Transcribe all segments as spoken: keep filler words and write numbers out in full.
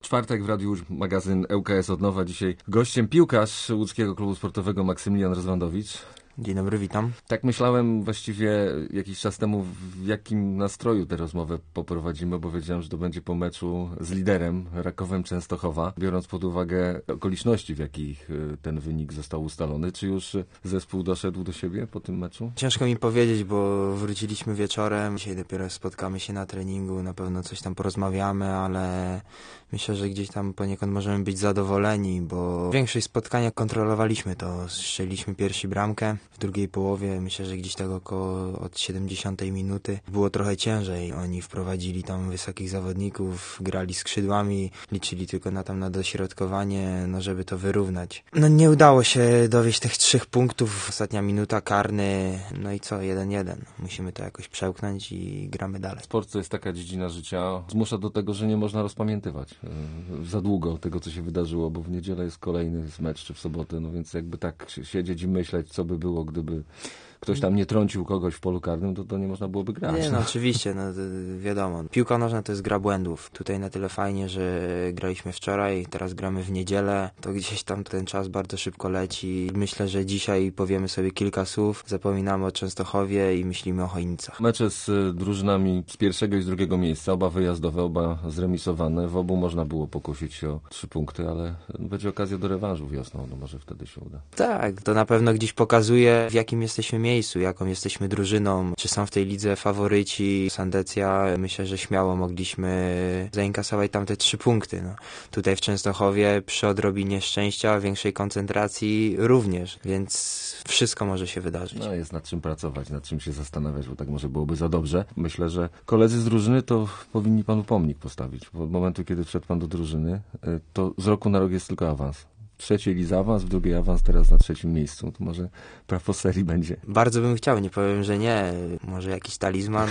czwartek w Radiu Łódź, magazyn L K S od nowa. Dzisiaj gościem piłkarz Łódzkiego Klubu Sportowego Maksymilian Rozwandowicz. Dzień dobry, witam. Tak myślałem właściwie jakiś czas temu, w jakim nastroju tę rozmowę poprowadzimy, bo wiedziałem, że to będzie po meczu z liderem Rakowem Częstochowa, biorąc pod uwagę okoliczności, w jakich ten wynik został ustalony. Czy już zespół doszedł do siebie po tym meczu? Ciężko mi powiedzieć, bo wróciliśmy wieczorem. Dzisiaj dopiero spotkamy się na treningu, na pewno coś tam porozmawiamy, ale myślę, że gdzieś tam poniekąd możemy być zadowoleni, bo większość spotkania kontrolowaliśmy to. Strzeliliśmy pierwsi bramkę. W drugiej połowie, myślę, że gdzieś tak około od siedemdziesiątej minuty było trochę ciężej. Oni wprowadzili tam wysokich zawodników, grali skrzydłami, liczyli tylko na tam na dośrodkowanie, no żeby to wyrównać. No nie udało się dowieść tych trzech punktów. Ostatnia minuta, karny, no i co, jeden jeden. Musimy to jakoś przełknąć i gramy dalej. Sport to jest taka dziedzina życia, zmusza do tego, że nie można rozpamiętywać yy, za długo tego, co się wydarzyło, bo w niedzielę jest kolejny mecz, czy w sobotę, no więc jakby tak siedzieć i myśleć, co by było, gdyby ktoś tam nie trącił kogoś w polu karnym, to, to nie można byłoby grać. Nie, no oczywiście, no wiadomo. Piłka nożna to jest gra błędów. Tutaj na tyle fajnie, że graliśmy wczoraj, teraz gramy w niedzielę, to gdzieś tam ten czas bardzo szybko leci. Myślę, że dzisiaj powiemy sobie kilka słów, zapominamy o Częstochowie i myślimy o Chojnicach. Mecze z drużynami z pierwszego i z drugiego miejsca, oba wyjazdowe, oba zremisowane. W obu można było pokusić się o trzy punkty, ale będzie okazja do rewanżu wiosną, no może wtedy się uda. Tak, to na pewno gdzieś pokazuje, w jakim jesteśmy miejscu. miejscu, jaką jesteśmy drużyną, czy są w tej lidze faworyci. Sandecja, myślę, że śmiało mogliśmy zainkasować tam te trzy punkty. No. Tutaj w Częstochowie przy odrobinie szczęścia, większej koncentracji również, więc wszystko może się wydarzyć. No jest nad czym pracować, nad czym się zastanawiać, bo tak może byłoby za dobrze. Myślę, że koledzy z drużyny to powinni panu pomnik postawić, bo od momentu, kiedy wszedł pan do drużyny, to z roku na rok jest tylko awans. W trzeciej lidze awans, w drugiej awans, teraz na trzecim miejscu. To może prawo serii będzie. Bardzo bym chciał, nie powiem, że nie. Może jakiś talizman?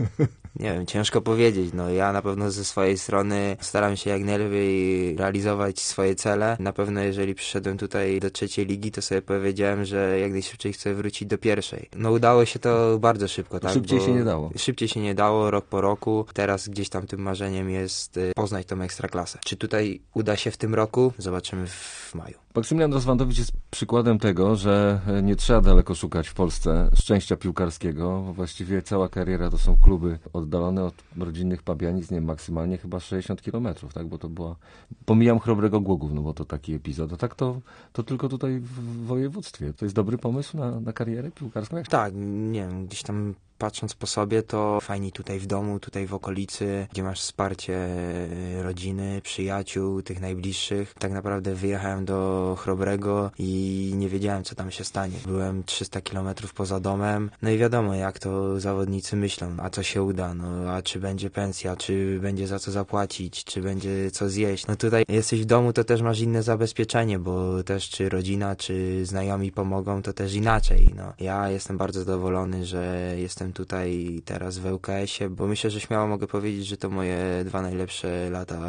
Nie wiem, ciężko powiedzieć. No ja na pewno ze swojej strony staram się jak najlepiej realizować swoje cele. Na pewno jeżeli przyszedłem tutaj do trzeciej ligi, to sobie powiedziałem, że jak najszybciej chcę wrócić do pierwszej. No udało się to bardzo szybko, tak? Szybciej Bo się nie dało. Szybciej się nie dało, rok po roku. Teraz gdzieś tam tym marzeniem jest poznać tą ekstraklasę. Czy tutaj uda się w tym roku? Zobaczymy w maju. Maksymilian Rozwandowicz jest przykładem tego, że nie trzeba daleko szukać w Polsce szczęścia piłkarskiego. Właściwie cała kariera to są kluby oddalone od rodzinnych Pabianic, nie wiem, maksymalnie chyba sześćdziesiąt kilometrów, tak? Bo to była... Pomijam Chrobrego Głogów, no bo to taki epizod. A tak to, to tylko tutaj w województwie. To jest dobry pomysł na, na karierę piłkarską? Tak, nie wiem, gdzieś tam patrząc po sobie, to fajnie tutaj w domu, tutaj w okolicy, gdzie masz wsparcie rodziny, przyjaciół, tych najbliższych. Tak naprawdę wyjechałem do Chrobrego i nie wiedziałem, co tam się stanie. Byłem trzysta kilometrów poza domem, no i wiadomo, jak to zawodnicy myślą, a co się uda, no a czy będzie pensja, czy będzie za co zapłacić, czy będzie co zjeść. No tutaj jesteś w domu, to też masz inne zabezpieczenie, bo też czy rodzina, czy znajomi pomogą, to też inaczej. No. Ja jestem bardzo zadowolony, że jestem tutaj teraz w L K S-ie, bo myślę, że śmiało mogę powiedzieć, że to moje dwa najlepsze lata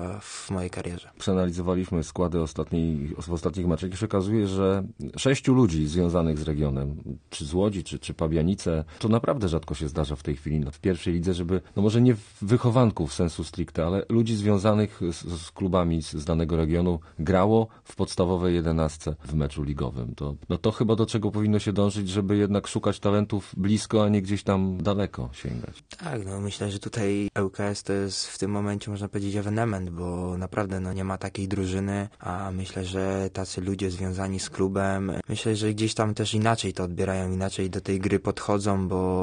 w mojej karierze. Przeanalizowaliśmy składy ostatniej, w ostatnich meczach i się okazuje, że sześciu ludzi związanych z regionem, czy z Łodzi, czy, czy Pabianice, to naprawdę rzadko się zdarza w tej chwili no, w pierwszej lidze, żeby, no może nie wychowanków w sensu stricte, ale ludzi związanych z, z klubami z, z danego regionu grało w podstawowej jedenastce w meczu ligowym. To, no to chyba do czego powinno się dążyć, żeby jednak szukać talentów blisko, a nie gdzieś tam daleko sięgać. Tak, no myślę, że tutaj L K S to jest w tym momencie, można powiedzieć, ewenement, bo naprawdę no nie ma takiej drużyny, a myślę, że tacy ludzie związani z klubem, myślę, że gdzieś tam też inaczej to odbierają, inaczej do tej gry podchodzą,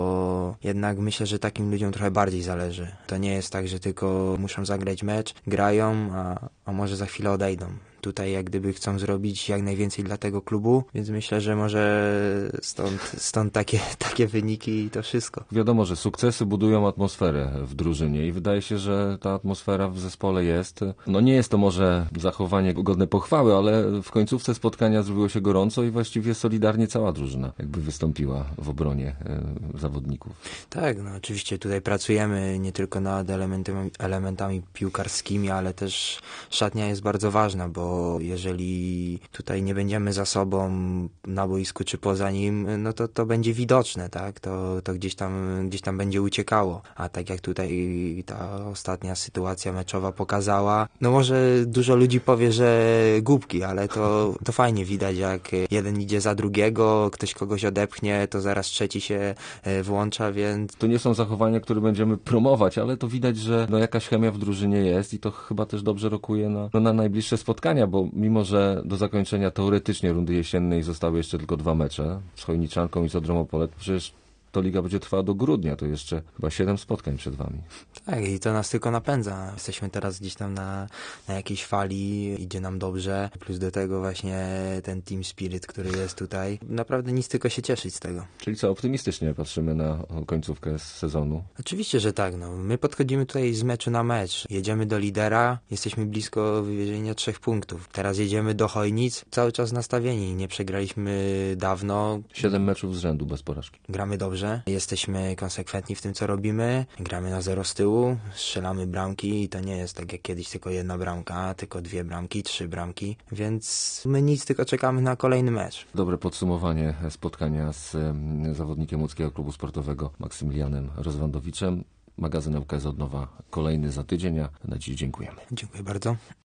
bo jednak myślę, że takim ludziom trochę bardziej zależy. To nie jest tak, że tylko muszą zagrać mecz, grają, a, a może za chwilę odejdą. Tutaj jak gdyby chcą zrobić jak najwięcej dla tego klubu, więc myślę, że może stąd, stąd takie, takie wyniki i to wszystko. Wiadomo, że sukcesy budują atmosferę w drużynie i wydaje się, że ta atmosfera w zespole jest. No nie jest to może zachowanie godne pochwały, ale w końcówce spotkania zrobiło się gorąco i właściwie solidarnie cała drużyna jakby wystąpiła w obronie e, zawodników. Tak, no oczywiście tutaj pracujemy nie tylko nad elementami, elementami piłkarskimi, ale też szatnia jest bardzo ważna, bo bo jeżeli tutaj nie będziemy za sobą na boisku czy poza nim, no to to będzie widoczne, tak? To, to gdzieś tam, gdzieś tam będzie uciekało. A tak jak tutaj ta ostatnia sytuacja meczowa pokazała, no może dużo ludzi powie, że głupki, ale to, to fajnie widać, jak jeden idzie za drugiego, ktoś kogoś odepchnie, to zaraz trzeci się włącza, więc... To nie są zachowania, które będziemy promować, ale to widać, że no jakaś chemia w drużynie jest i to chyba też dobrze rokuje na, no na najbliższe spotkania, bo mimo, że do zakończenia teoretycznie rundy jesiennej zostały jeszcze tylko dwa mecze z Chojniczanką i z Odrą Opole, przecież to liga będzie trwała do grudnia, to jeszcze chyba siedem spotkań przed wami. Tak, i to nas tylko napędza. Jesteśmy teraz gdzieś tam na, na jakiejś fali, idzie nam dobrze, plus do tego właśnie ten team spirit, który jest tutaj. Naprawdę nic, tylko się cieszyć z tego. Czyli co, optymistycznie patrzymy na końcówkę sezonu? Oczywiście, że tak. No. My podchodzimy tutaj z meczu na mecz. Jedziemy do lidera, jesteśmy blisko wywiezienia trzech punktów. Teraz jedziemy do Chojnic, cały czas nastawieni. Nie przegraliśmy dawno. Siedem meczów z rzędu bez porażki. Gramy dobrze. Jesteśmy konsekwentni w tym, co robimy. Gramy na zero z tyłu, strzelamy bramki i to nie jest tak jak kiedyś tylko jedna bramka, tylko dwie bramki, trzy bramki, więc my nic, tylko czekamy na kolejny mecz. Dobre podsumowanie spotkania z um, zawodnikiem łódzkiego klubu sportowego Maksymilianem Rozwandowiczem. Magazyn L K S od nowa kolejny za tydzień, a na dziś dziękujemy. Dziękuję bardzo.